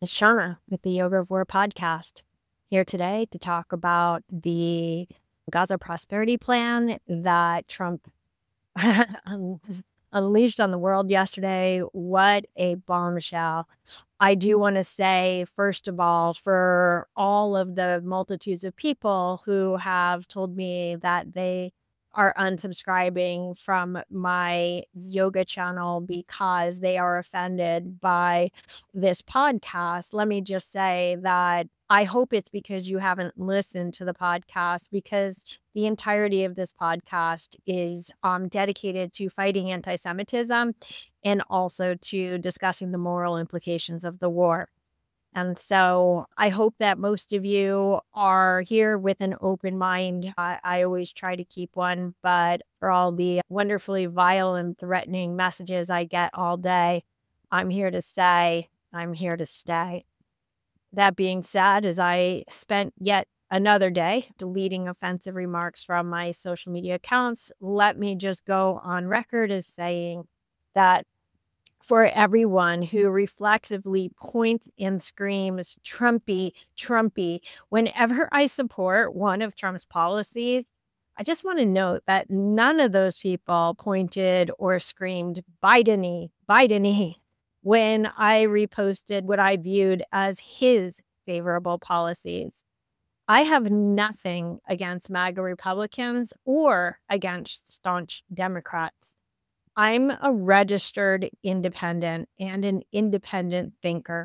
It's Shauna with the Yoga of War podcast. Here today to talk about the Gaza Prosperity Plan that Trump unleashed on the world yesterday. What a bombshell. I do want to say, first of all, for all of the multitudes of people who have told me that they are unsubscribing from my yoga channel because they are offended by this podcast, let me just say that I hope it's because you haven't listened to the podcast, because the entirety of this podcast is dedicated to fighting anti-Semitism and also to discussing the moral implications of the war. And so I hope that most of you are here with an open mind. I always try to keep one, but for all the wonderfully vile and threatening messages I get all day, I'm here to stay. I'm here to stay. That being said, as I spent yet another day deleting offensive remarks from my social media accounts, let me just go on record as saying that for everyone who reflexively points and screams, Trumpy, Trumpy, whenever I support one of Trump's policies, I just want to note that none of those people pointed or screamed Biden-y, Biden-y when I reposted what I viewed as his favorable policies. I have nothing against MAGA Republicans or against staunch Democrats. I'm a registered independent and an independent thinker.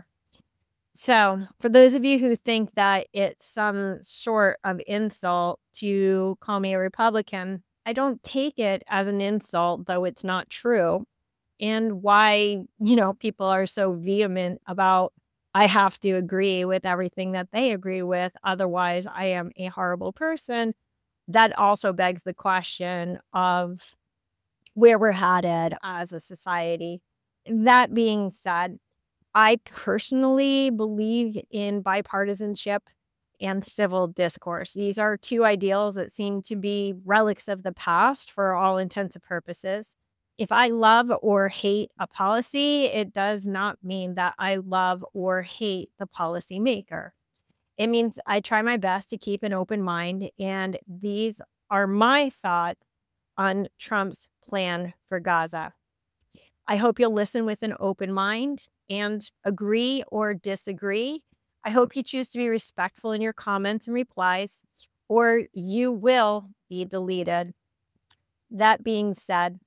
So, for those of you who think that it's some sort of insult to call me a Republican, I don't take it as an insult, though it's not true. And why, people are so vehement about I have to agree with everything that they agree with, otherwise I am a horrible person. That also begs the question of where we're headed as a society. That being said, I personally believe in bipartisanship and civil discourse. These are two ideals that seem to be relics of the past for all intents and purposes. If I love or hate a policy, it does not mean that I love or hate the policymaker. It means I try my best to keep an open mind, and these are my thoughts on Trump's plan for Gaza. I hope you'll listen with an open mind and agree or disagree. I hope you choose to be respectful in your comments and replies, or you will be deleted. That being said,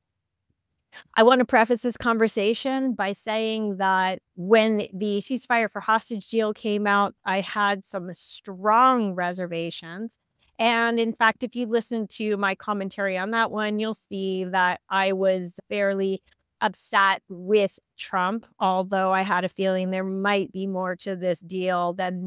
I want to preface this conversation by saying that when the ceasefire for hostage deal came out, I had some strong reservations. And in fact, if you listen to my commentary on that one, you'll see that I was fairly upset with Trump, although I had a feeling there might be more to this deal than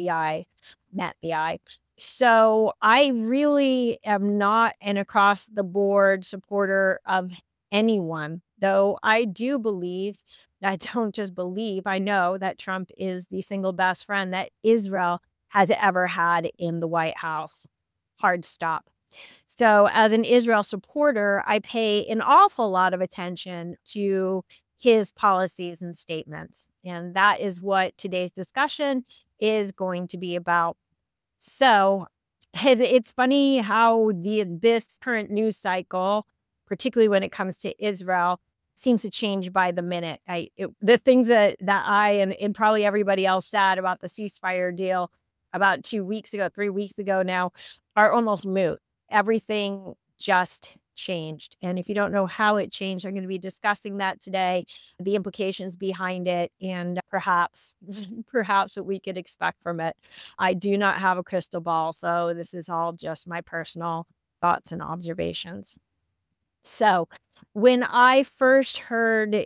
met the eye. So I really am not an across the board supporter of anyone, though I do believe, I don't just believe, I know that Trump is the single best friend that Israel has ever had in the White House. Hard stop. So, as an Israel supporter, I pay an awful lot of attention to his policies and statements. And that is what today's discussion is going to be about. So, it's funny how this current news cycle, particularly when it comes to Israel, seems to change by the minute. The things that I and probably everybody else said about the ceasefire deal about 2 weeks ago, 3 weeks ago now, are almost moot. Everything just changed. And if you don't know how it changed, I'm going to be discussing that today, the implications behind it, and perhaps what we could expect from it. I do not have a crystal ball, so this is all just my personal thoughts and observations. So, when I first heard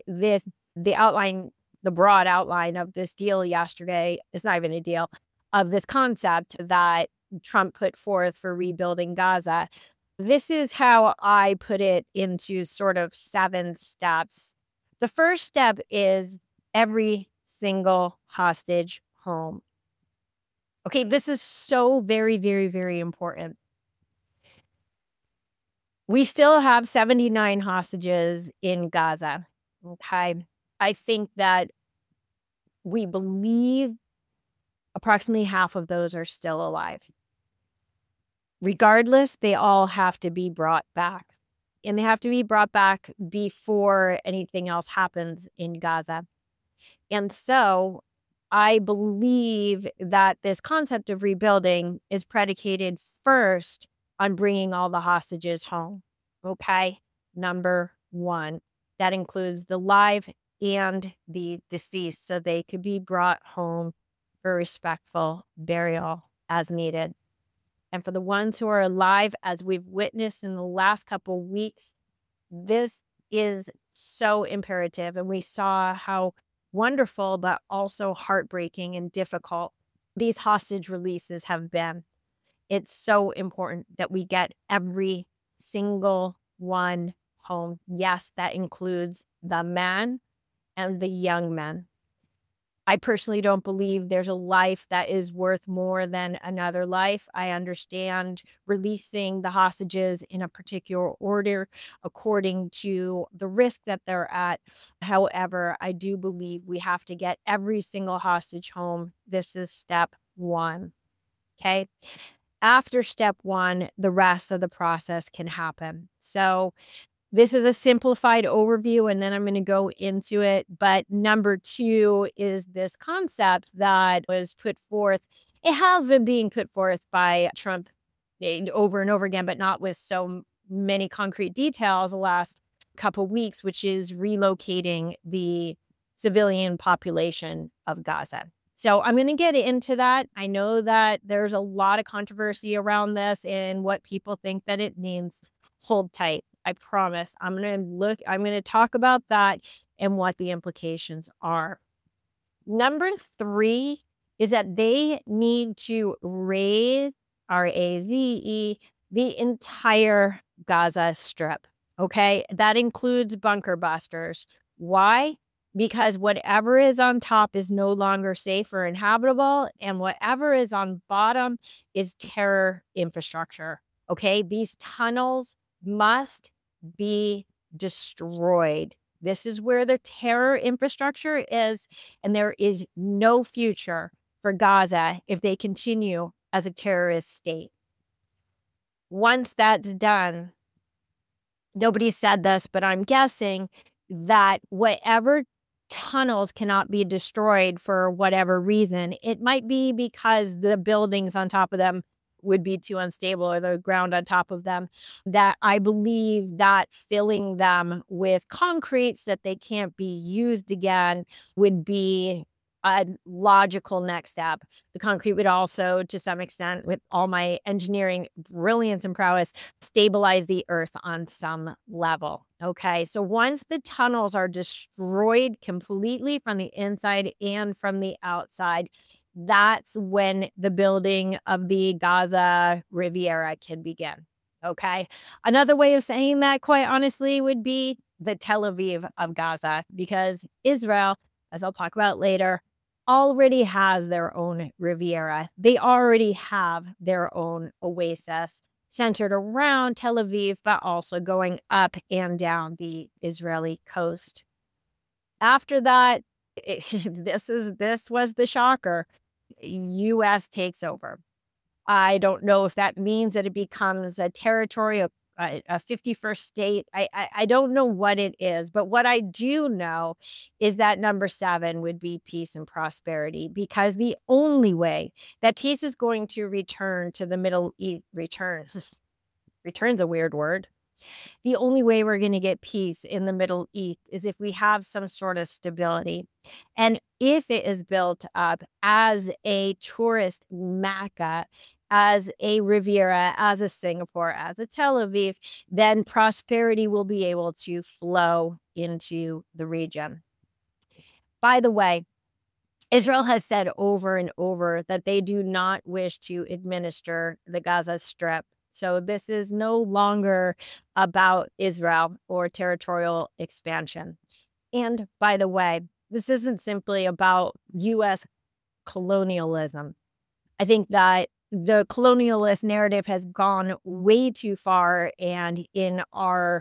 the broad outline of this deal yesterday, it's not even a deal, of this concept that Trump put forth for rebuilding Gaza, this is how I put it into sort of 7 steps. The first step is every single hostage home. Okay, this is so very, very, very important. We still have 79 hostages in Gaza. Okay. I think that we believe approximately half of those are still alive. Regardless, they all have to be brought back. And they have to be brought back before anything else happens in Gaza. And so I believe that this concept of rebuilding is predicated first on bringing all the hostages home. Okay. Number one, that includes the live and the deceased, so they could be brought home for respectful burial as needed. And for the ones who are alive, as we've witnessed in the last couple weeks, this is so imperative. And we saw how wonderful, but also heartbreaking and difficult these hostage releases have been. It's so important that we get every single one home. Yes, that includes the men and the young men. I personally don't believe there's a life that is worth more than another life. I understand releasing the hostages in a particular order according to the risk that they're at. However, I do believe we have to get every single hostage home. This is step one. Okay. After step one, the rest of the process can happen. So, this is a simplified overview, and then I'm gonna go into it, but number 2 is this concept that was put forth. It has been being put forth by Trump, over and over again, but not with so many concrete details the last couple weeks, which is relocating the civilian population of Gaza. So I'm gonna get into that. I know that there's a lot of controversy around this and what people think that it means. Hold tight. I promise. I'm going to talk about that and what the implications are. Number 3 is that they need to raze, RAZE, the entire Gaza Strip. Okay. That includes bunker busters. Why? Because whatever is on top is no longer safe or inhabitable, and whatever is on bottom is terror infrastructure. Okay. These tunnels must be destroyed. This is where the terror infrastructure is, and there is no future for Gaza if they continue as a terrorist state. Once that's done, nobody said this, but I'm guessing that whatever tunnels cannot be destroyed for whatever reason, it might be because the buildings on top of them would be too unstable, or the ground on top of them, that I believe that filling them with concrete so that they can't be used again would be a logical next step. The concrete would also, to some extent, with all my engineering brilliance and prowess, stabilize the earth on some level. Okay, so once the tunnels are destroyed completely from the inside and from the outside, that's when the building of the Gaza Riviera can begin. Okay, another way of saying that, quite honestly, would be the Tel Aviv of Gaza, because Israel, as I'll talk about later, already has their own Riviera. They already have their own oasis centered around Tel Aviv, but also going up and down the Israeli coast. After that, this was the shocker. US takes over. I don't know if that means that it becomes a territory, a 51st state. I don't know what it is, but what I do know is that number 7 would be peace and prosperity, because the only way that peace is going to return to the Middle East, return's a weird word. The only way we're going to get peace in the Middle East is if we have some sort of stability. And if it is built up as a tourist Mecca, as a Riviera, as a Singapore, as a Tel Aviv, then prosperity will be able to flow into the region. By the way, Israel has said over and over that they do not wish to administer the Gaza Strip. So this is no longer about Israel or territorial expansion. And by the way, this isn't simply about U.S. colonialism. I think that the colonialist narrative has gone way too far, and in our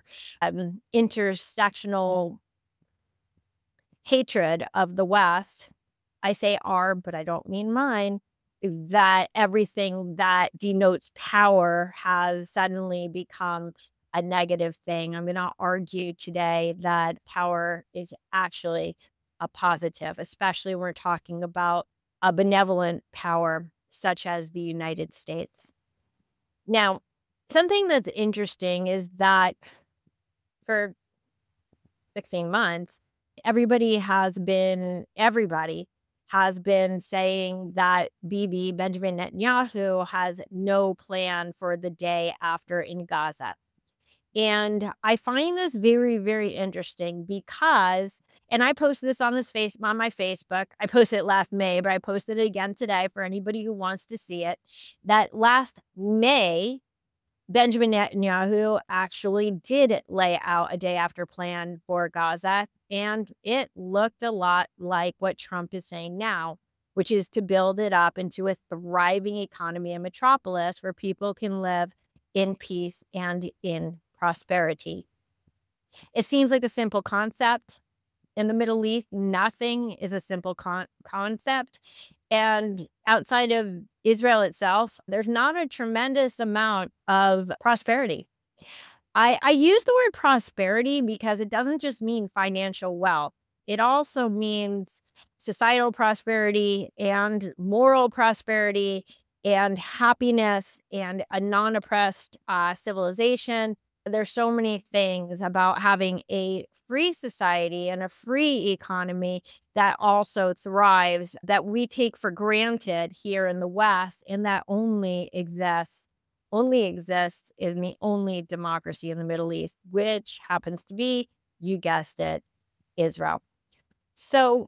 intersectional hatred of the West, I say our, but I don't mean mine, that everything that denotes power has suddenly become a negative thing. I'm going to argue today that power is actually a positive, especially when we're talking about a benevolent power such as the United States. Now, something that's interesting is that for 16 months, everybody has been saying that Benjamin Netanyahu, has no plan for the day after in Gaza. And I find this very, very interesting because, and I posted this on my Facebook. I posted it last May, but I posted it again today for anybody who wants to see it. That last May, Benjamin Netanyahu actually did lay out a day after plan for Gaza, and it looked a lot like what Trump is saying now, which is to build it up into a thriving economy and metropolis where people can live in peace and in prosperity. It seems like a simple concept. In the Middle East, nothing is a simple concept. And outside of Israel itself, there's not a tremendous amount of prosperity. I use the word prosperity because it doesn't just mean financial wealth. It also means societal prosperity and moral prosperity and happiness and a non-oppressed civilization. There's so many things about having a free society and a free economy that also thrives that we take for granted here in the West, and that only exists in the only democracy in the Middle East, which happens to be, you guessed it, Israel. So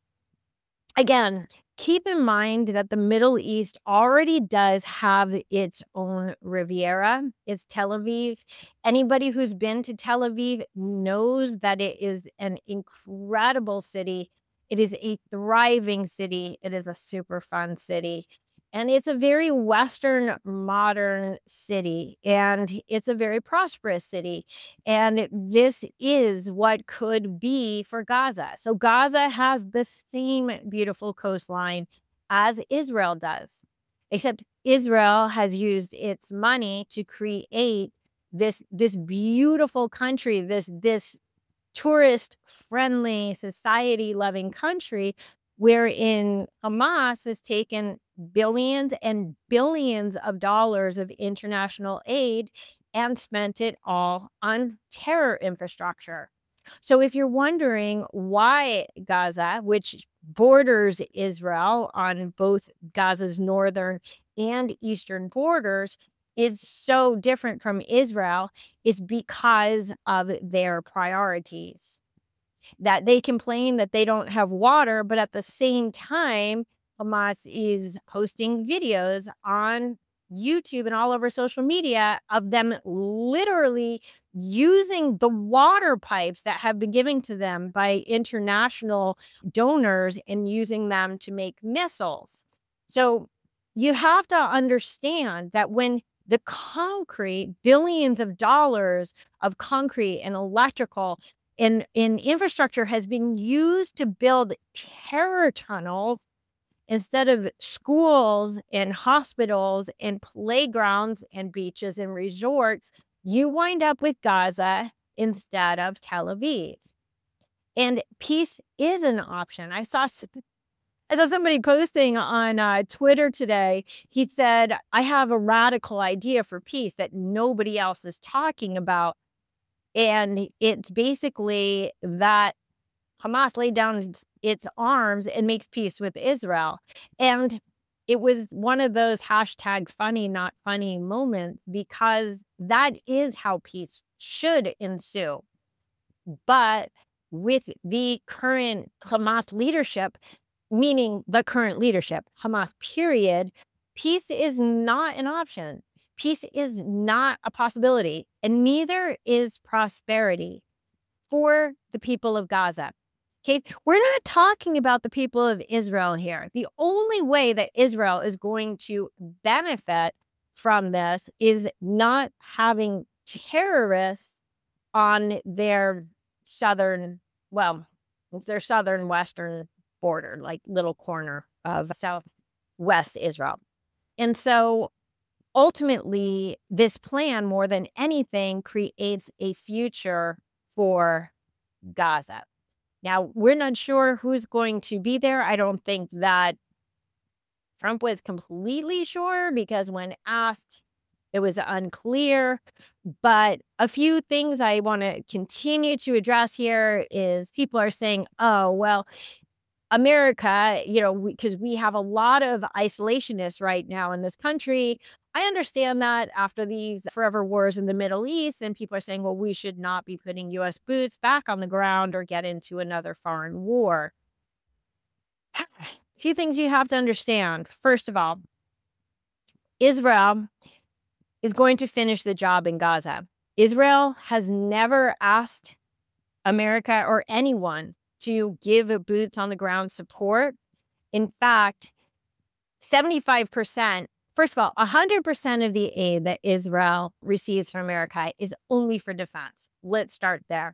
again, keep in mind that the Middle East already does have its own Riviera. It's Tel Aviv. Anybody who's been to Tel Aviv knows that it is an incredible city. It is a thriving city. It is a super fun city. And it's a very Western, modern city. And it's a very prosperous city. And this is what could be for Gaza. So Gaza has the same beautiful coastline as Israel does, except Israel has used its money to create this beautiful country, this tourist-friendly, society-loving country, wherein Hamas has taken billions and billions of dollars of international aid and spent it all on terror infrastructure. So if you're wondering why Gaza, which borders Israel on both Gaza's northern and eastern borders, is so different from Israel, is because of their priorities. That they complain that they don't have water, but at the same time, Hamas is posting videos on YouTube and all over social media of them literally using the water pipes that have been given to them by international donors and using them to make missiles. So you have to understand that when the concrete, billions of dollars of concrete and electrical in infrastructure has been used to build terror tunnels instead of schools and hospitals and playgrounds and beaches and resorts, you wind up with Gaza instead of Tel Aviv. And peace is an option. I saw somebody posting on Twitter today. He said, I have a radical idea for peace that nobody else is talking about. And it's basically that Hamas laid down its arms and makes peace with Israel. And it was one of those hashtag funny, not funny moments, because that is how peace should ensue. But with the current Hamas leadership, meaning the current leadership, Hamas period, peace is not an option. Peace is not a possibility, and neither is prosperity for the people of Gaza. Okay, we're not talking about the people of Israel here. The only way that Israel is going to benefit from this is not having terrorists on their southern, well, it's their southern western border, like little corner of southwest Israel. And so ultimately, this plan, more than anything, creates a future for Gaza. Now, we're not sure who's going to be there. I don't think that Trump was completely sure because when asked, it was unclear. But a few things I want to continue to address here is people are saying, oh, well, America, because we have a lot of isolationists right now in this country. I understand that after these forever wars in the Middle East, and people are saying, well, we should not be putting U.S. boots back on the ground or get into another foreign war. A few things you have to understand. First of all, Israel is going to finish the job in Gaza. Israel has never asked America or anyone to give a boots on the ground support. In fact, 75%, first of all, 100% of the aid that Israel receives from America is only for defense. Let's start there.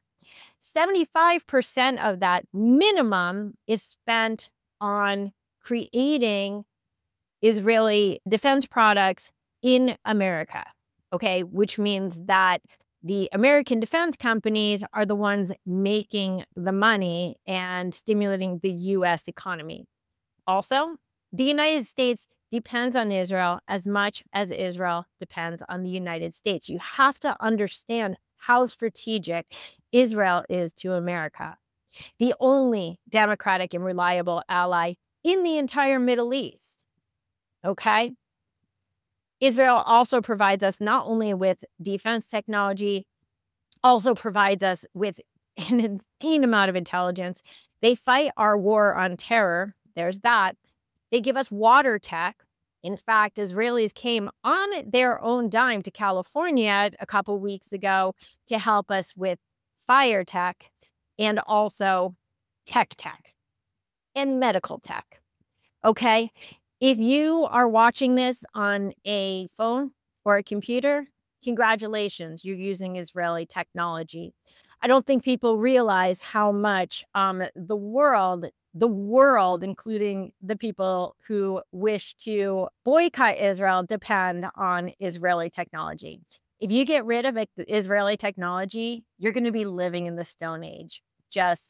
75% of that minimum is spent on creating Israeli defense products in America, okay? Which means that the American defense companies are the ones making the money and stimulating the U.S. economy. Also, the United States depends on Israel as much as Israel depends on the United States. You have to understand how strategic Israel is to America, the only democratic and reliable ally in the entire Middle East. Okay? Israel also provides us not only with defense technology, also provides us with an insane amount of intelligence. They fight our war on terror. There's that. They give us water tech. In fact, Israelis came on their own dime to California a couple weeks ago to help us with fire tech and also tech and medical tech. Okay? If you are watching this on a phone or a computer, congratulations, you're using Israeli technology. I don't think people realize how much the world, including the people who wish to boycott Israel, depend on Israeli technology. If you get rid of Israeli technology, you're going to be living in the Stone Age. Just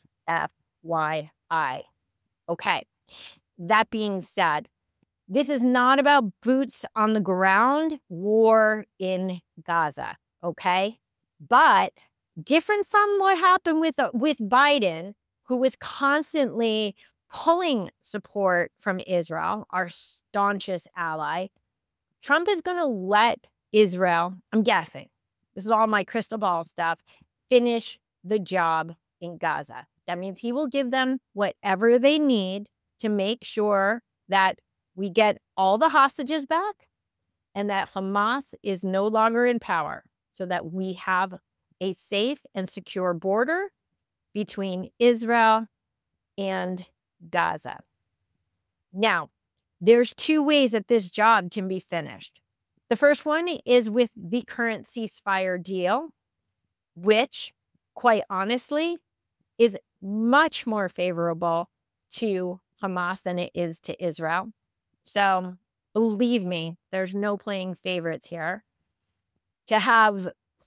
FYI. Okay. That being said, this is not about boots on the ground war in Gaza, okay? But different from what happened with Biden, who was constantly pulling support from Israel, our staunchest ally, Trump is going to let Israel, I'm guessing, this is all my crystal ball stuff, finish the job in Gaza. That means he will give them whatever they need to make sure that we get all the hostages back and that Hamas is no longer in power so that we have a safe and secure border between Israel and Gaza. Now, there's two ways that this job can be finished. The first one is with the current ceasefire deal, which, quite honestly, is much more favorable to Hamas than it is to Israel. So believe me, there's no playing favorites here. To have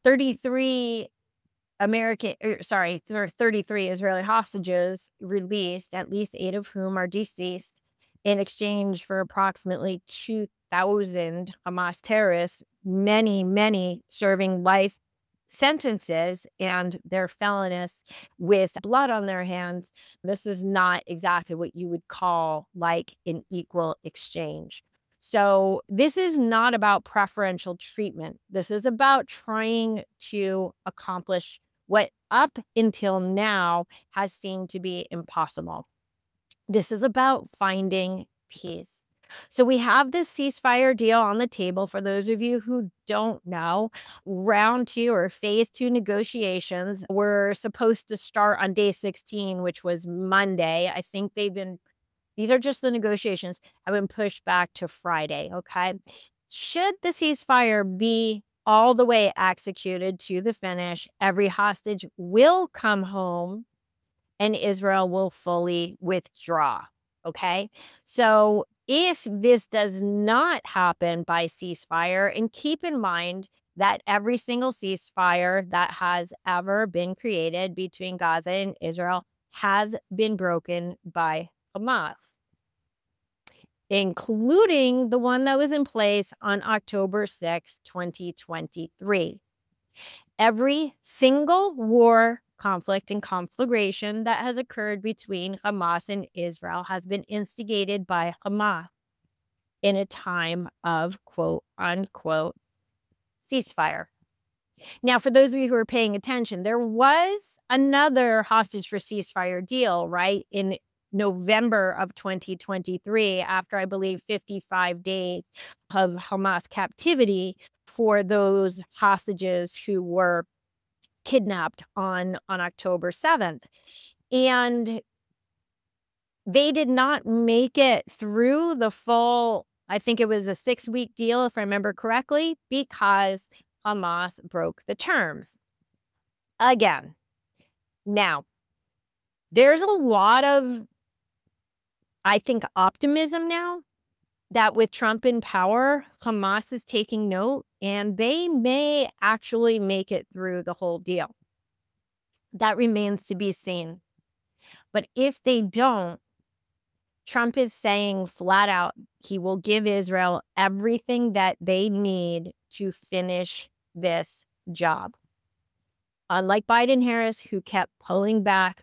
33 Israeli hostages released, at least 8 of whom are deceased, in exchange for approximately 2,000 Hamas terrorists, many serving life sentences, and they're felonious with blood on their hands. This is not exactly what you would call like an equal exchange. So this is not about preferential treatment. This is about trying to accomplish what up until now has seemed to be impossible. This is about finding peace. So we have this ceasefire deal on the table. For those of you who don't know, round 2 or phase 2 negotiations were supposed to start on day 16, which was Monday. I think these are just the negotiations, have been pushed back to Friday, okay? Should the ceasefire be all the way executed to the finish, every hostage will come home and Israel will fully withdraw. Okay. So if this does not happen by ceasefire, and keep in mind that every single ceasefire that has ever been created between Gaza and Israel has been broken by Hamas, including the one that was in place on October 6, 2023. Every single war, conflict, and conflagration that has occurred between Hamas and Israel has been instigated by Hamas in a time of quote unquote ceasefire. Now, for those of you who are paying attention, there was another hostage for ceasefire deal, right, in November of 2023, after I believe 55 days of Hamas captivity for those hostages who were kidnapped on October 7th. And they did not make it through the full, I think it was a 6-week deal, if I remember correctly, because Hamas broke the terms again. Now, there's a lot of, I think, optimism now that with Trump in power, Hamas is taking note and they may actually make it through the whole deal. That remains to be seen. But if they don't, Trump is saying flat out he will give Israel everything that they need to finish this job. Unlike Biden Harris, who kept pulling back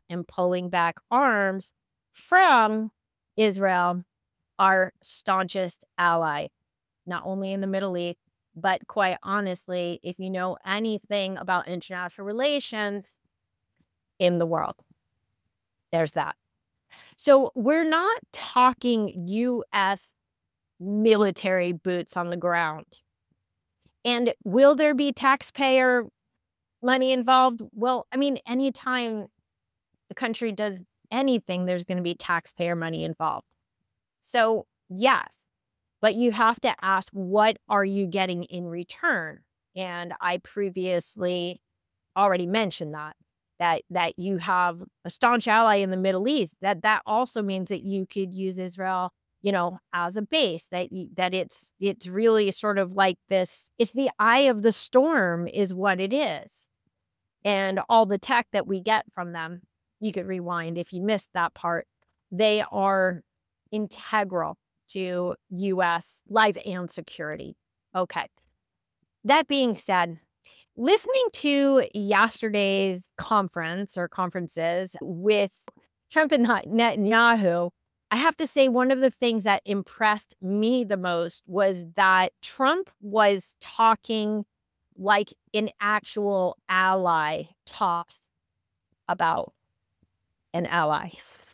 arms from Israel, our staunchest ally, not only in the Middle East, but quite honestly, if you know anything about international relations, in the world. There's that. So we're not talking U.S. military boots on the ground. And will there be taxpayer money involved? Well, I mean, anytime the country does anything, there's going to be taxpayer money involved. So, yes, but you have to ask, what are you getting in return? And I previously already mentioned that you have a staunch ally in the Middle East, that also means that you could use Israel, as a base, that it's really sort of like this, it's the eye of the storm is what it is. And all the tech that we get from them, you could rewind if you missed that part, they are integral to U.S. life and security. Okay. That being said, listening to yesterday's conferences with Trump and Netanyahu, I have to say one of the things that impressed me the most was that Trump was talking like an actual ally talks about an ally.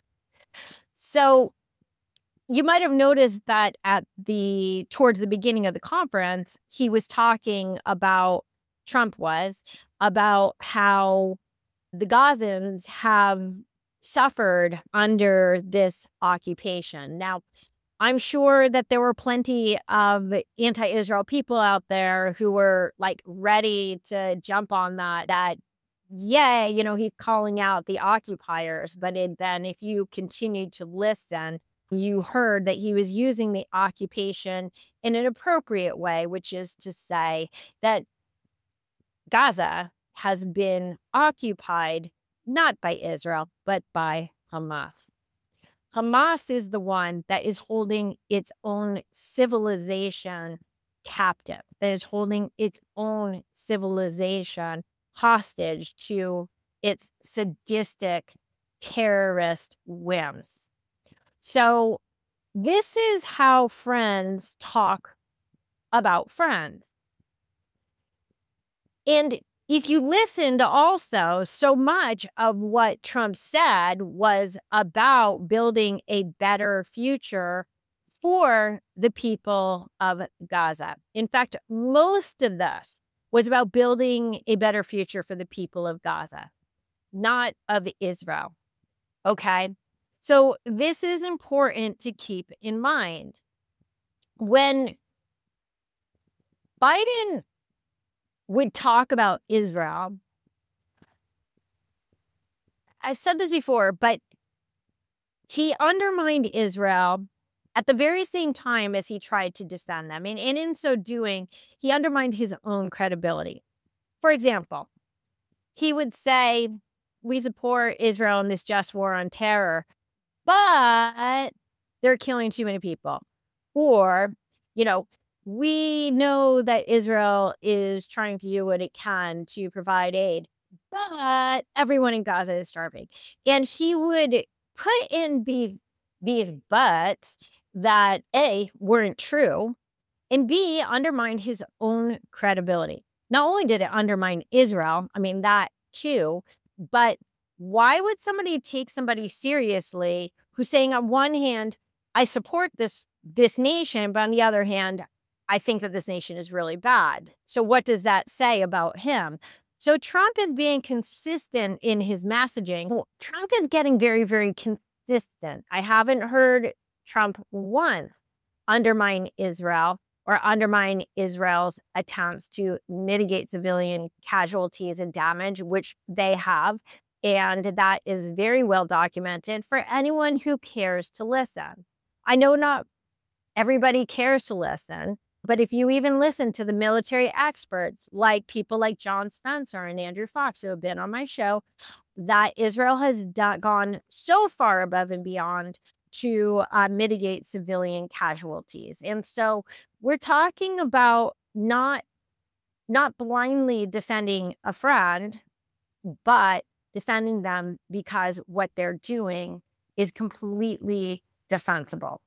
So you might have noticed that towards the beginning of the conference, he was talking about, Trump was, about how the Gazans have suffered under this occupation. Now, I'm sure that there were plenty of anti-Israel people out there who were like ready to jump on that, yay, he's calling out the occupiers. But then if you continued to listen, you heard that he was using the occupation in an appropriate way, which is to say that Gaza has been occupied not by Israel, but by Hamas. Hamas is the one that is holding its own civilization captive, that is holding its own civilization hostage to its sadistic terrorist whims. So this is how friends talk about friends. And if you listened also, so much of what Trump said was about building a better future for the people of Gaza. In fact, most of this was about building a better future for the people of Gaza, not of Israel. Okay? So this is important to keep in mind. When Biden would talk about Israel, I've said this before, but he undermined Israel at the very same time as he tried to defend them. And in so doing, he undermined his own credibility. For example, he would say, we support Israel in this just war on terror, but they're killing too many people. Or, you know, we know that Israel is trying to do what it can to provide aid, but everyone in Gaza is starving. And he would put in these buts that A, weren't true, and B, undermined his own credibility. Not only did it undermine Israel, I mean, that too, but why would somebody take somebody seriously who's saying on one hand, I support this nation, but on the other hand, I think that this nation is really bad. So what does that say about him? So Trump is being consistent in his messaging. Well, Trump is getting very, very consistent. I haven't heard Trump once undermine Israel or undermine Israel's attempts to mitigate civilian casualties and damage, which they have. And that is very well documented for anyone who cares to listen. I know not everybody cares to listen, but if you even listen to the military experts, like people like John Spencer and Andrew Fox, who have been on my show, that Israel has gone so far above and beyond to mitigate civilian casualties. And so we're talking about not blindly defending a friend, but defending them because what they're doing is completely defensible.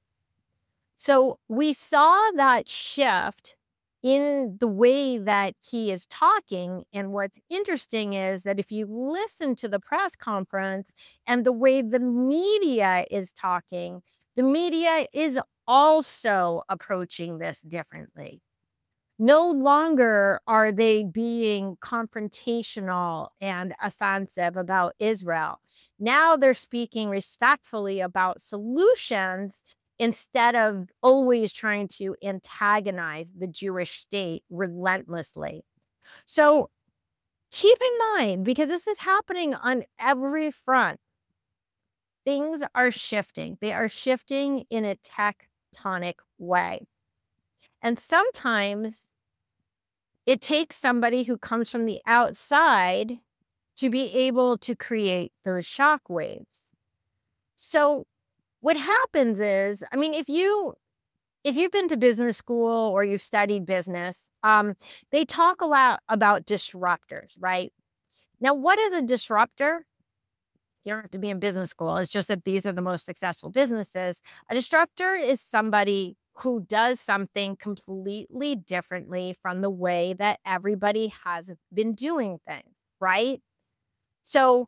So we saw that shift in the way that he is talking. And what's interesting is that if you listen to the press conference and the way the media is talking, the media is also approaching this differently. No longer are they being confrontational and offensive about Israel. Now they're speaking respectfully about solutions instead of always trying to antagonize the Jewish state relentlessly. So keep in mind, because this is happening on every front, things are shifting. They are shifting in a tectonic way. And sometimes it takes somebody who comes from the outside to be able to create those shock waves. So what happens is, I mean, if you've been to business school or you've studied business, they talk a lot about disruptors, right? Now, what is a disruptor? You don't have to be in business school. It's just that these are the most successful businesses. A disruptor is somebody who does something completely differently from the way that everybody has been doing things, right? So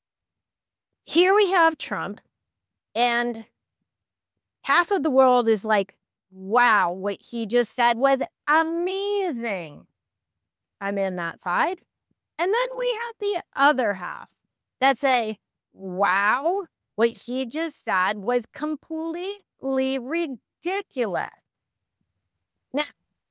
here we have Trump, and half of the world is like, wow, what he just said was amazing. I'm in that side. And then we have the other half that say, wow, what he just said was completely ridiculous. Now,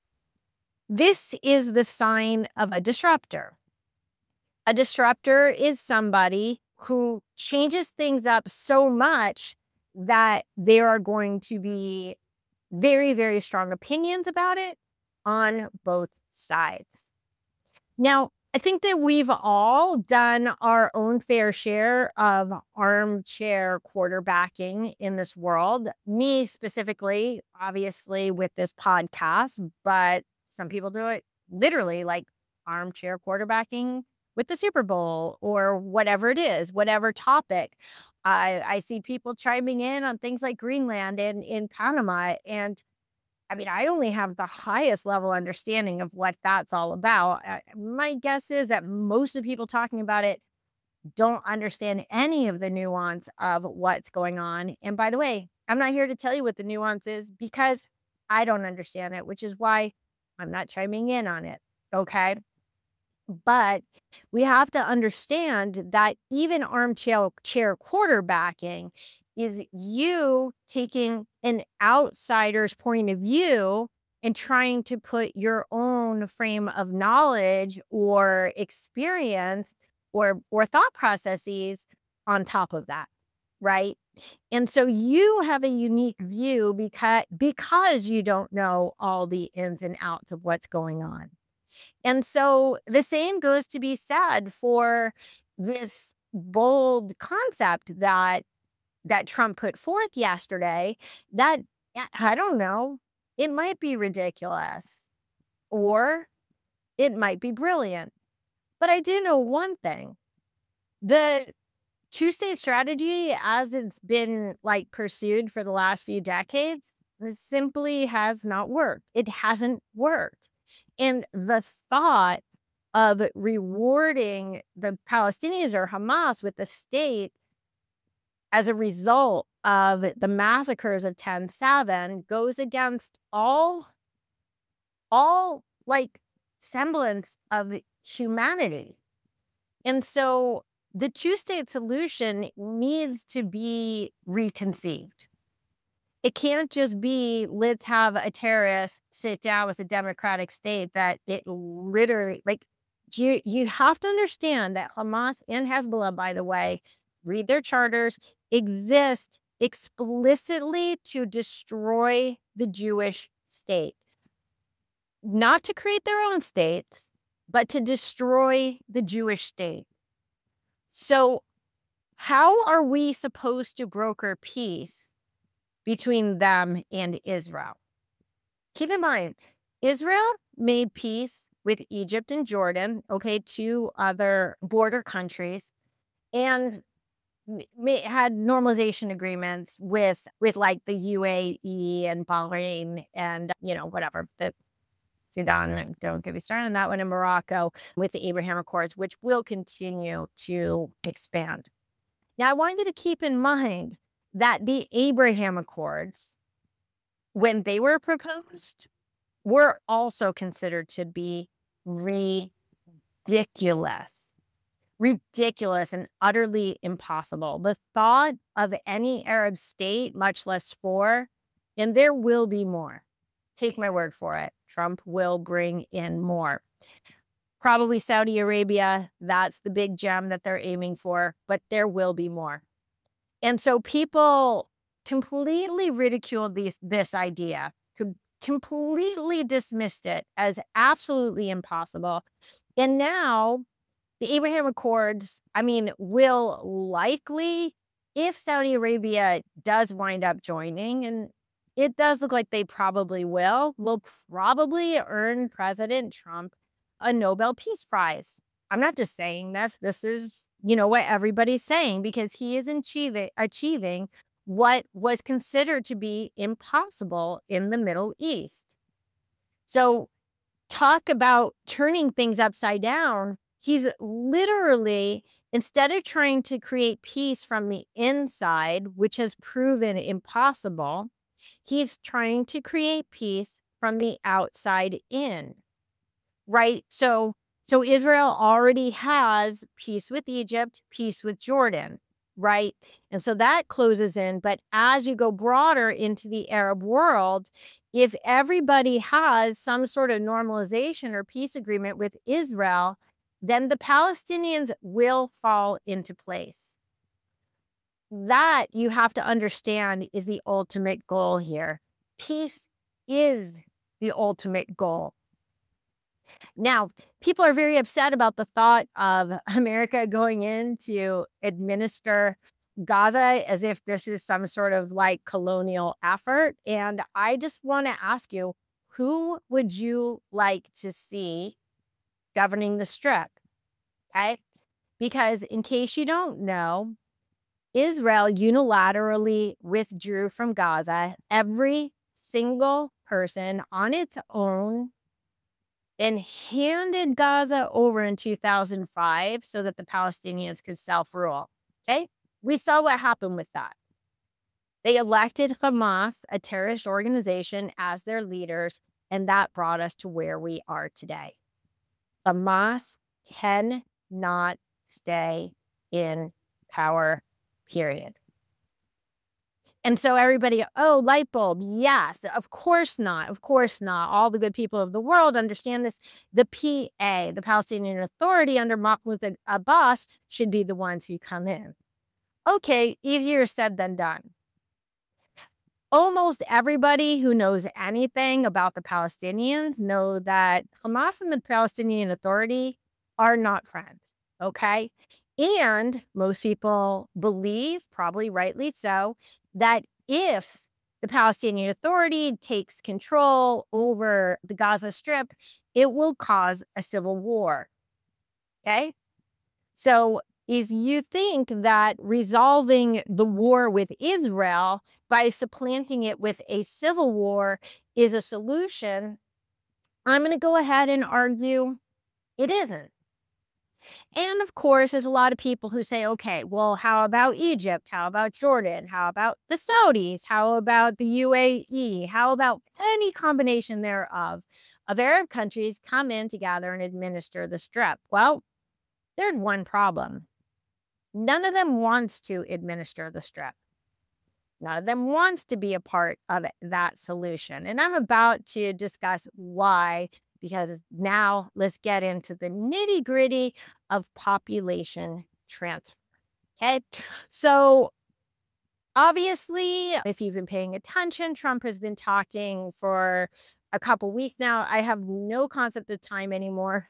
this is the sign of a disruptor. A disruptor is somebody who changes things up so much that there are going to be very, very strong opinions about it on both sides. Now, I think that we've all done our own fair share of armchair quarterbacking in this world. Me specifically, obviously, with this podcast, but some people do it literally like armchair quarterbacking with the Super Bowl or whatever it is, whatever topic. I see people chiming in on things like Greenland and in Panama. And I mean, I only have the highest level understanding of what that's all about. My guess is that most of the people talking about it don't understand any of the nuance of what's going on. And by the way, I'm not here to tell you what the nuance is because I don't understand it, which is why I'm not chiming in on it. Okay. But we have to understand that even armchair quarterbacking is you taking an outsider's point of view and trying to put your own frame of knowledge or experience or thought processes on top of that, right? And so you have a unique view because you don't know all the ins and outs of what's going on. And so the same goes to be said for this bold concept that Trump put forth yesterday that I don't know, it might be ridiculous or it might be brilliant. But I do know one thing. The two-state strategy as it's been like pursued for the last few decades, it simply has not worked. It hasn't worked. And the thought of rewarding the Palestinians or Hamas with the state as a result of the massacres of 10/7 goes against all like semblance of humanity. And so the two-state solution needs to be reconceived. It can't just be, let's have a terrorist sit down with a democratic state that it literally like you have to understand that Hamas and Hezbollah, by the way, read their charters, exist explicitly to destroy the Jewish state. Not to create their own states, but to destroy the Jewish state. So, how are we supposed to broker peace between them and Israel? Keep in mind, Israel made peace with Egypt and Jordan, okay, two other border countries, and had normalization agreements with like the UAE and Bahrain and whatever the Sudan, and don't get me started on that one, in Morocco with the Abraham Accords, which will continue to expand. Now, I want you to keep in mind that the Abraham Accords, when they were proposed, were also considered to be ridiculous. Ridiculous and utterly impossible. The thought of any Arab state, much less four, and there will be more. Take my word for it. Trump will bring in more. Probably Saudi Arabia, that's the big gem that they're aiming for, but there will be more. And so people completely ridiculed this idea, completely dismissed it as absolutely impossible. And now the Abraham Accords, I mean, will likely, if Saudi Arabia does wind up joining, and it does look like they probably will probably earn President Trump a Nobel Peace Prize. I'm not just saying this. This is, what everybody's saying, because he is achieving what was considered to be impossible in the Middle East. So talk about turning things upside down. He's literally, instead of trying to create peace from the inside, which has proven impossible, he's trying to create peace from the outside in, right? So Israel already has peace with Egypt, peace with Jordan, right? And so that closes in. But as you go broader into the Arab world, if everybody has some sort of normalization or peace agreement with Israel, then the Palestinians will fall into place. That, you have to understand, is the ultimate goal here. Peace is the ultimate goal. Now, people are very upset about the thought of America going in to administer Gaza as if this is some sort of like colonial effort. And I just want to ask you, who would you like to see governing the Strip? Okay. Because in case you don't know, Israel unilaterally withdrew from Gaza, every single person on its own, and handed Gaza over in 2005 so that the Palestinians could self-rule. Okay. We saw what happened with that. They elected Hamas, a terrorist organization, as their leaders, and that brought us to where we are today. Hamas cannot stay in power, period. And so everybody, oh, light bulb. Yes, of course not. Of course not. All the good people of the world understand this. The PA, the Palestinian Authority under Mahmoud Abbas, should be the ones who come in. Okay, easier said than done. Almost everybody who knows anything about the Palestinians know that Hamas and the Palestinian Authority are not friends, okay? And most people believe, probably rightly so, that if the Palestinian Authority takes control over the Gaza Strip, it will cause a civil war, okay? So if you think that resolving the war with Israel by supplanting it with a civil war is a solution, I'm going to go ahead and argue it isn't. And of course, there's a lot of people who say, okay, well, how about Egypt? How about Jordan? How about the Saudis? How about the UAE? How about any combination thereof of Arab countries come in together and administer the strip? Well, there's one problem. None of them wants to administer the strip. None of them wants to be a part of that solution. And I'm about to discuss why, because now let's get into the nitty gritty of population transfer. Okay. So, obviously, if you've been paying attention, Trump has been talking for a couple weeks now. I have no concept of time anymore.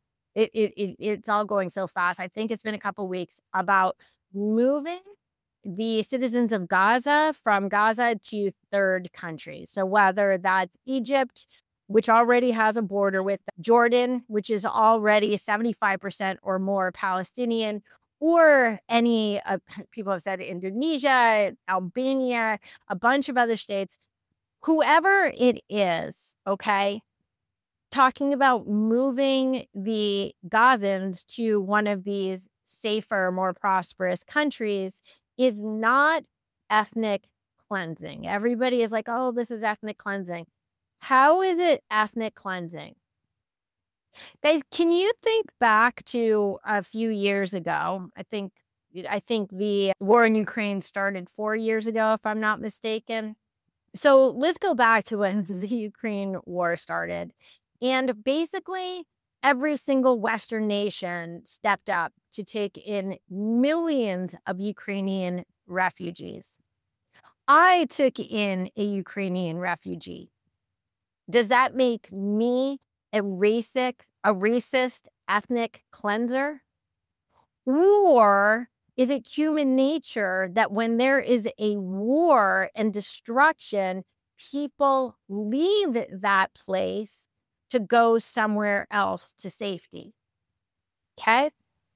It's all going so fast. I think it's been a couple weeks about moving the citizens of Gaza from Gaza to third countries. So whether that's Egypt, which already has a border with Jordan, which is already 75% or more Palestinian, or any people have said Indonesia, Albania, a bunch of other states, whoever it is, okay, talking about moving the Gazans to one of these safer, more prosperous countries is not ethnic cleansing. Everybody is like, oh, this is ethnic cleansing. How is it ethnic cleansing? Guys, can you think back to a few years ago? I think the war in Ukraine started 4 years ago, if I'm not mistaken. So let's go back to when the Ukraine war started. And basically, every single Western nation stepped up to take in millions of Ukrainian refugees. I took in a Ukrainian refugee. Does that make me a racist ethnic cleanser? Or is it human nature that when there is a war and destruction, people leave that place to go somewhere else to safety? Okay.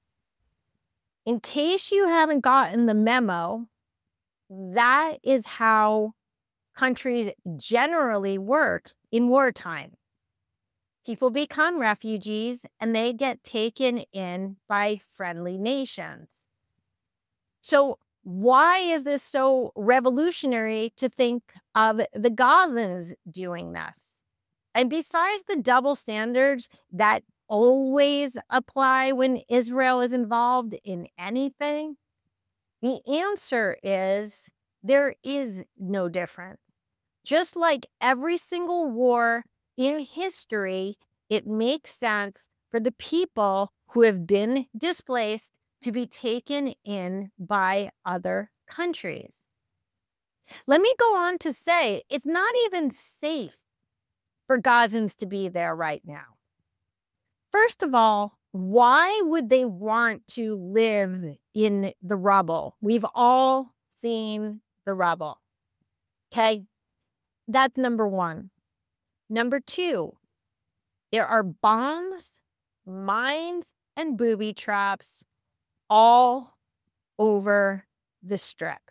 In case you haven't gotten the memo, that is how countries generally work in wartime. People become refugees and they get taken in by friendly nations. So, why is this so revolutionary to think of the Gazans doing this? And besides the double standards that always apply when Israel is involved in anything, the answer is there is no difference. Just like every single war in history, it makes sense for the people who have been displaced to be taken in by other countries. Let me go on to say it's not even safe for Gazans to be there right now. First of all, why would they want to live in the rubble? We've all seen the rubble. Okay. That's number one. Number two, there are bombs, mines, and booby traps all over the strip.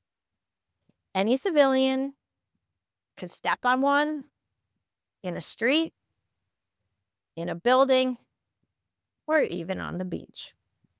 Any civilian could step on one in a street, in a building, or even on the beach.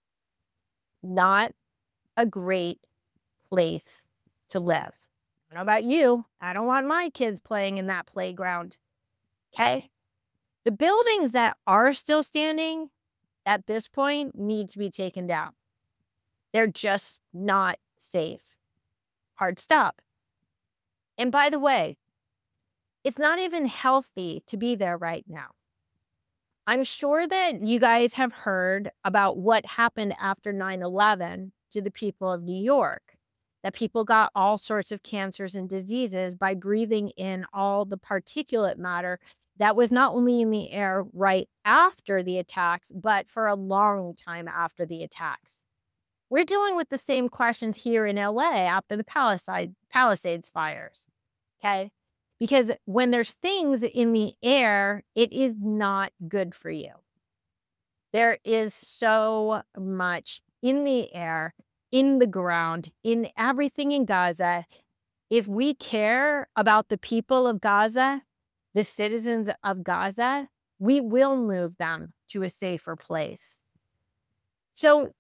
Not a great place to live. I don't know about you. I don't want my kids playing in that playground. Okay? The buildings that are still standing at this point need to be taken down. They're just not safe. Hard stop. And by the way, it's not even healthy to be there right now. I'm sure that you guys have heard about what happened after 9/11 to the people of New York, that people got all sorts of cancers and diseases by breathing in all the particulate matter that was not only in the air right after the attacks, but for a long time after the attacks. We're dealing with the same questions here in LA after the Palisades fires. Okay. Because when there's things in the air, it is not good for you. There is so much in the air, in the ground, in everything in Gaza. If we care about the people of Gaza, the citizens of Gaza, we will move them to a safer place. So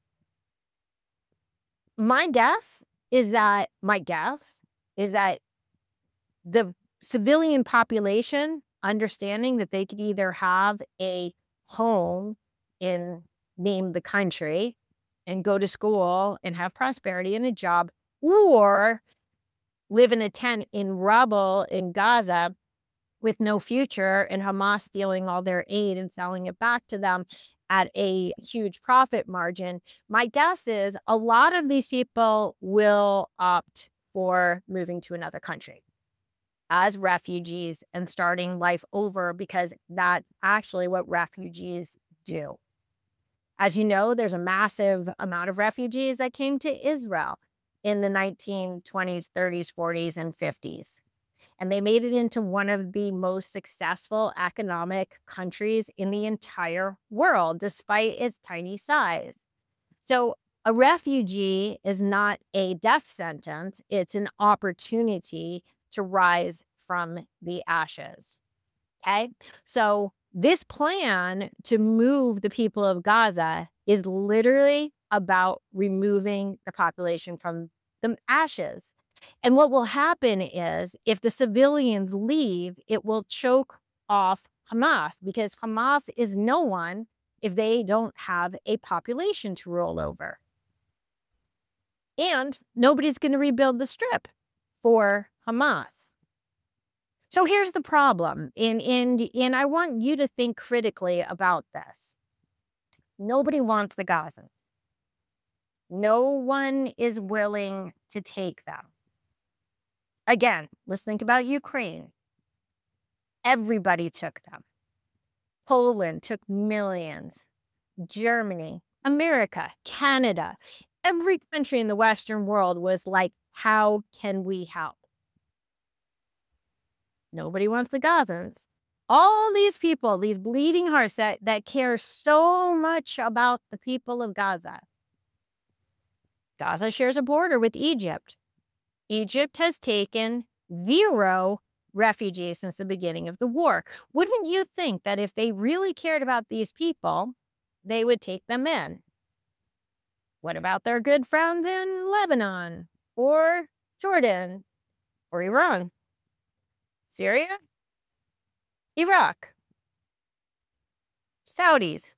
my guess is that the civilian population understanding that they could either have a home in name the country and go to school and have prosperity and a job, or live in a tent in rubble in Gaza with no future and Hamas stealing all their aid and selling it back to them at a huge profit margin. My guess is a lot of these people will opt for moving to another country as refugees and starting life over, because that's actually what refugees do. As you know, there's a massive amount of refugees that came to Israel in the 1920s, 30s, 40s, and 50s. And they made it into one of the most successful economic countries in the entire world, despite its tiny size. So a refugee is not a death sentence. It's an opportunity to rise from the ashes. Okay. So this plan to move the people of Gaza is literally about removing the population from the ashes. And what will happen is if the civilians leave, it will choke off Hamas, because Hamas is no one if they don't have a population to roll over. And nobody's going to rebuild the strip for Hamas. So here's the problem, and I want you to think critically about this. Nobody wants the Gazans. No one is willing to take them. Again, let's think about Ukraine. Everybody took them. Poland took millions. Germany, America, Canada, every country in the Western world was like, how can we help? Nobody wants the Gazans. All these people, these bleeding hearts that care so much about the people of Gaza. Gaza shares a border with Egypt. Egypt has taken 0 refugees since the beginning of the war. Wouldn't you think that if they really cared about these people, they would take them in? What about their good friends in Lebanon or Jordan or Iran, Syria, Iraq, Saudis,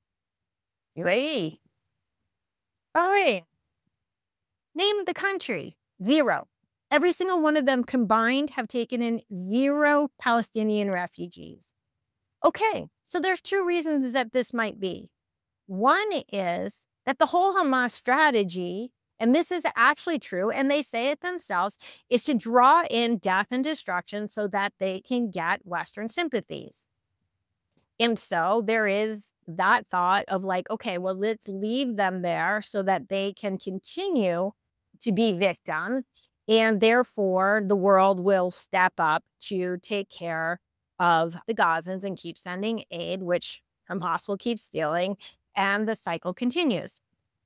UAE, Bahrain? Name the country. 0. Every single one of them combined have taken in 0 Palestinian refugees. Okay, so there's 2 reasons that this might be. One is that the whole Hamas strategy, and this is actually true, and they say it themselves, is to draw in death and destruction so that they can get Western sympathies. And so there is that thought of like, okay, well, let's leave them there so that they can continue to be victims. And therefore, the world will step up to take care of the Gazans and keep sending aid, which Hamas will keep stealing, and the cycle continues.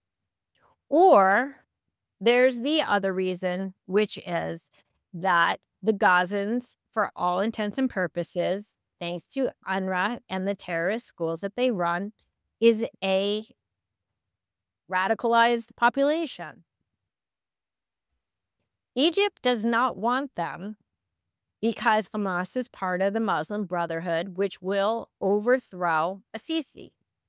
Or there's the other reason, which is that the Gazans, for all intents and purposes, thanks to UNRWA and the terrorist schools that they run, is a radicalized population. Egypt does not want them because Hamas is part of the Muslim Brotherhood, which will overthrow Assisi.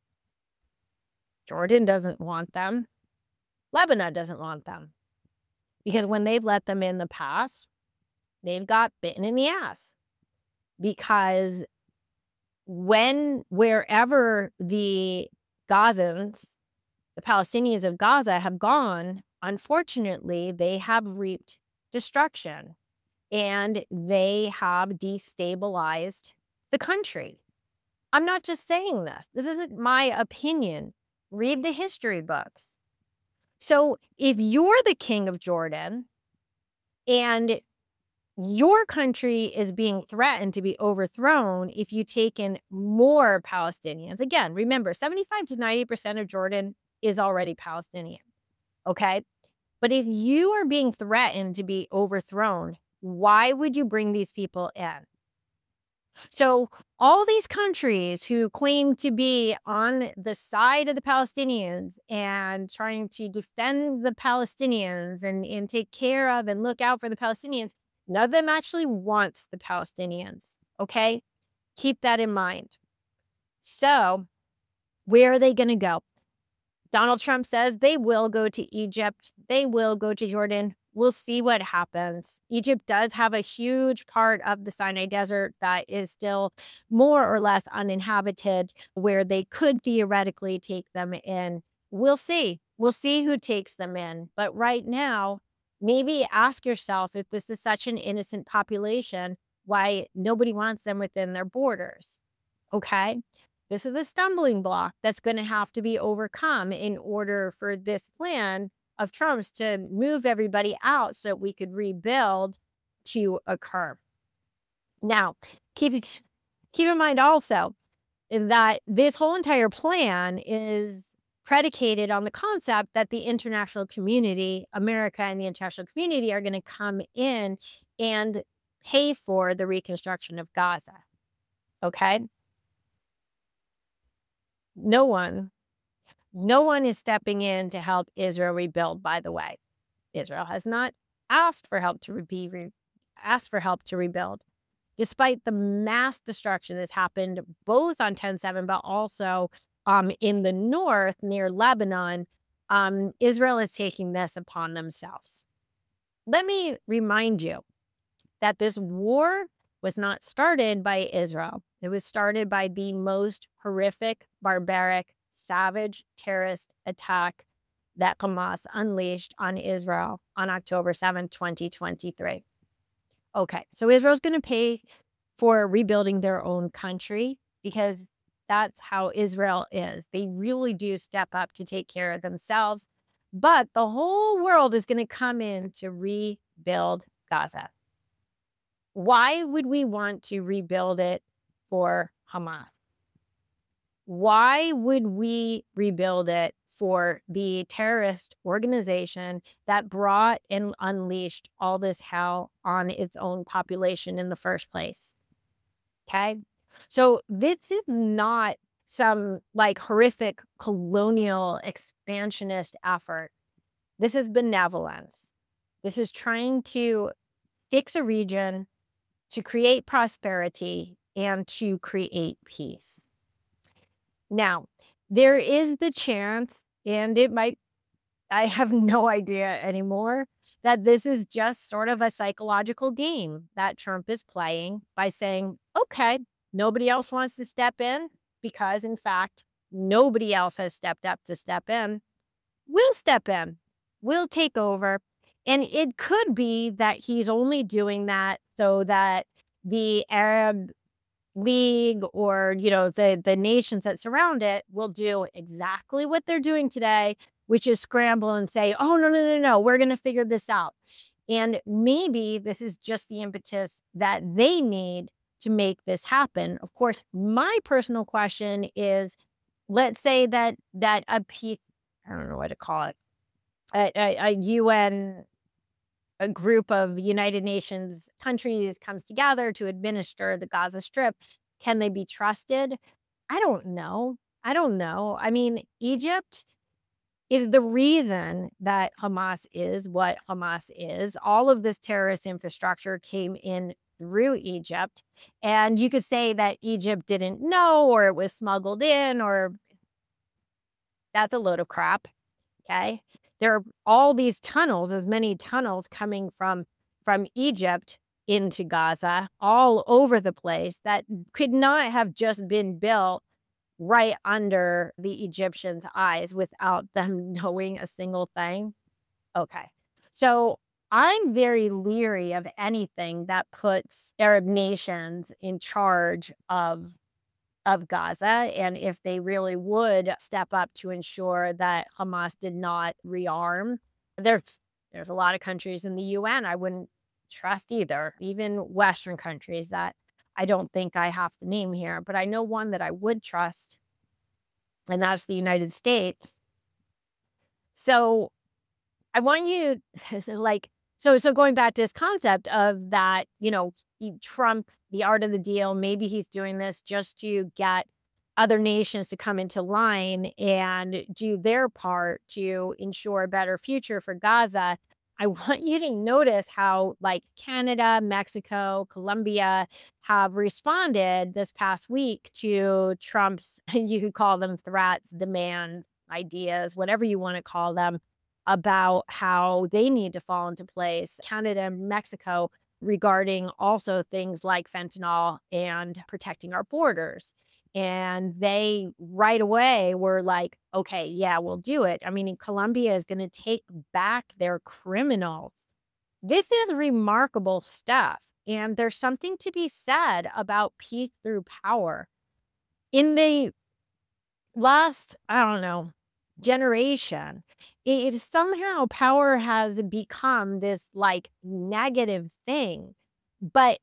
Jordan doesn't want them. Lebanon doesn't want them. Because when they've let them in the past, they've got bitten in the ass. Because wherever the Gazans the Palestinians of Gaza have gone, unfortunately, they have reaped destruction and they have destabilized the country. I'm not just saying this. This isn't my opinion. Read the history books. So if you're the king of Jordan and your country is being threatened to be overthrown if you take in more Palestinians. Again, remember, 75 to 90% of Jordan is already Palestinian, okay? But if you are being threatened to be overthrown, why would you bring these people in? So all these countries who claim to be on the side of the Palestinians and trying to defend the Palestinians and take care of and look out for the Palestinians, none of them actually wants the Palestinians, okay? Keep that in mind. So where are they going to go? Donald Trump says they will go to Egypt. They will go to Jordan. We'll see what happens. Egypt does have a huge part of the Sinai Desert that is still more or less uninhabited, where they could theoretically take them in. We'll see. We'll see who takes them in. But right now, maybe ask yourself if this is such an innocent population, why nobody wants them within their borders. Okay? This is a stumbling block that's going to have to be overcome in order for this plan of Trump's to move everybody out so that we could rebuild to occur. Now, keep in mind also that this whole entire plan is predicated on the concept that the international community, America and the international community, are going to come in and pay for the reconstruction of Gaza. Okay? No one is stepping in to help Israel rebuild, by the way. Israel has not asked for help to rebuild, despite the mass destruction that's happened both on 10/7, but also in the north near Lebanon. Israel is taking this upon themselves. Let me remind you that this war was not started by Israel. It was started by the most horrific, barbaric, savage terrorist attack that Hamas unleashed on Israel on October 7, 2023. Okay, so Israel's going to pay for rebuilding their own country because that's how Israel is. They really do step up to take care of themselves, but the whole world is going to come in to rebuild Gaza. Why would we want to rebuild it for Hamas? Why would we rebuild it for the terrorist organization that brought and unleashed all this hell on its own population in the first place? Okay? So this is not some like horrific colonial expansionist effort. This is benevolence. This is trying to fix a region, to create prosperity, and to create peace. Now, there is the chance, and I have no idea anymore, that this is just sort of a psychological game that Trump is playing by saying, okay, nobody else wants to step in because, in fact, nobody else has stepped up to step in. We'll step in. We'll take over. And it could be that he's only doing that so that the Arab League or, the nations that surround it will do exactly what they're doing today, which is scramble and say, oh, no, we're going to figure this out. And maybe this is just the impetus that they need to make this happen. Of course, my personal question is, let's say that a peace, I don't know what to call it, a UN, a group of United Nations countries comes together to administer the Gaza Strip. Can they be trusted? I don't know. I mean, Egypt is the reason that Hamas is what Hamas is. All of this terrorist infrastructure came in through Egypt. And you could say that Egypt didn't know or it was smuggled in, or that's a load of crap. Okay. There are all these tunnels, as many tunnels coming from Egypt into Gaza all over the place that could not have just been built right under the Egyptians' eyes without them knowing a single thing? Okay. So I'm very leery of anything that puts Arab nations in charge of Gaza, and if they really would step up to ensure that Hamas did not rearm. There's a lot of countries in the UN I wouldn't trust either, even Western countries that I don't think I have to name here, but I know one that I would trust, and that's the United States. So I want you like so going back to this concept of that, Trump, the art of the deal, maybe he's doing this just to get other nations to come into line and do their part to ensure a better future for Gaza. I want you to notice how like Canada, Mexico, Colombia have responded this past week to Trump's, you could call them threats, demands, ideas, whatever you want to call them, about how they need to fall into place, Canada and Mexico, regarding also things like fentanyl and protecting our borders. And they right away were like, okay, yeah, we'll do it. I mean, Colombia is going to take back their criminals. This is remarkable stuff. And there's something to be said about peace through power. In the last, I don't know, generation, it somehow power has become this like negative thing. But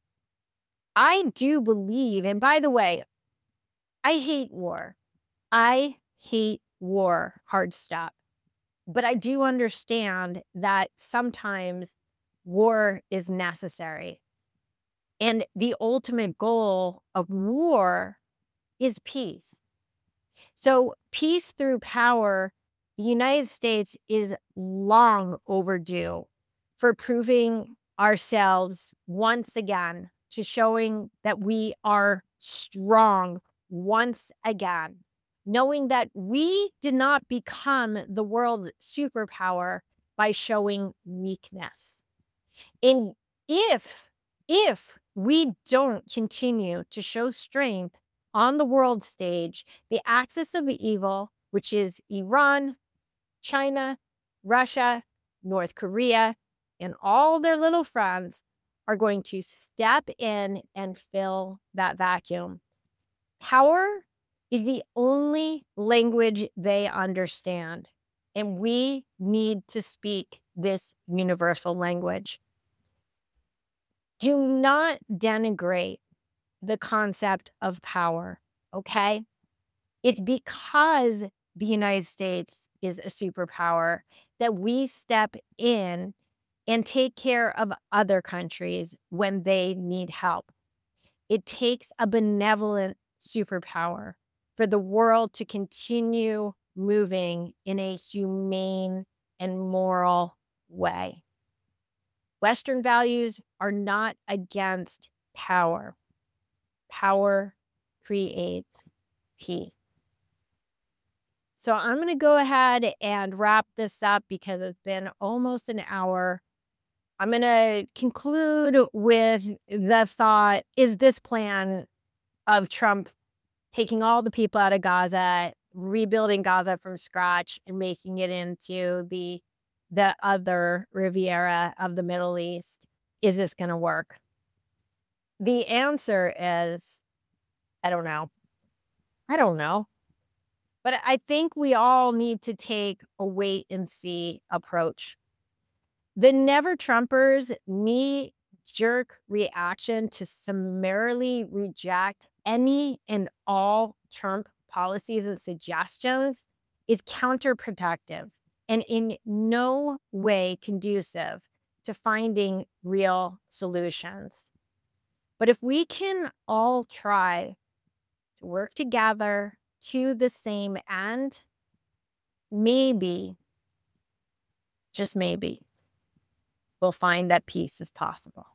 I do believe, and by the way, I hate war. I hate war, hard stop. But I do understand that sometimes war is necessary. And the ultimate goal of war is peace. So, peace through power, the United States is long overdue for proving ourselves once again, to showing that we are strong once again, knowing that we did not become the world superpower by showing weakness. And if if we don't continue to show strength on the world stage, the axis of evil, which is Iran, China, Russia, North Korea, and all their little friends, are going to step in and fill that vacuum. Power is the only language they understand, and we need to speak this universal language. Do not denigrate the concept of power, okay? It's because the United States is a superpower that we step in and take care of other countries when they need help. It takes a benevolent superpower for the world to continue moving in a humane and moral way. Western values are not against power. Power creates peace. So I'm going to go ahead and wrap this up because it's been almost an hour. I'm going to conclude with the thought, is this plan of Trump taking all the people out of Gaza, rebuilding Gaza from scratch, and making it into the other Riviera of the Middle East, is this going to work? The answer is, I don't know. I don't know. But I think we all need to take a wait and see approach. The never Trumpers' knee jerk reaction to summarily reject any and all Trump policies and suggestions is counterproductive and in no way conducive to finding real solutions. But if we can all try to work together to the same end, maybe, just maybe, we'll find that peace is possible.